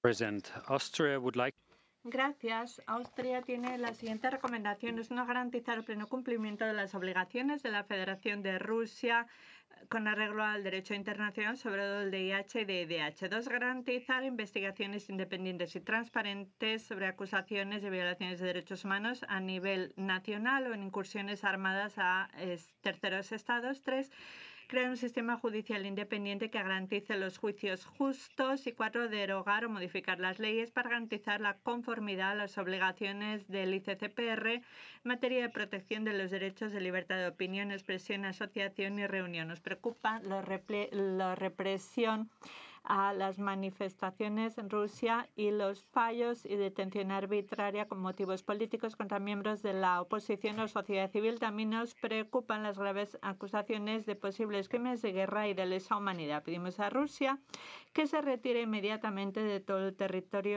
President, Austria would like. Gracias. Austria tiene las siguientes recomendaciones. Uno, garantizar el pleno cumplimiento de las obligaciones de la Federación de Rusia con arreglo al derecho internacional, sobre todo el VIH y DIH. Dos, garantizar investigaciones independientes y transparentes sobre acusaciones de violaciones de derechos humanos a nivel nacional o en incursiones armadas a terceros estados. Tres, crear un sistema judicial independiente que garantice los juicios justos. Y cuatro, derogar o modificar las leyes para garantizar la conformidad a las obligaciones del ICCPR en materia de protección de los derechos de libertad de opinión, expresión, asociación y reunión. Nos preocupa la represión a las manifestaciones en Rusia y los fallos y detención arbitraria con motivos políticos contra miembros de la oposición o sociedad civil. También nos preocupan las graves acusaciones de posibles crímenes de guerra y de lesa humanidad. Pedimos a Rusia que se retire inmediatamente de todo el territorio